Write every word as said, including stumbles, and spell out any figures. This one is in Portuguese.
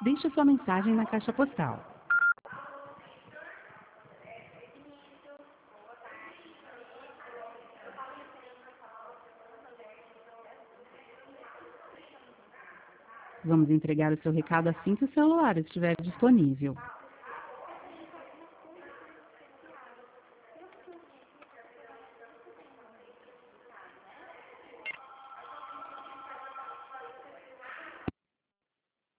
Deixe sua mensagem na caixa postal. Vamos entregar o seu recado assim que o celular estiver disponível.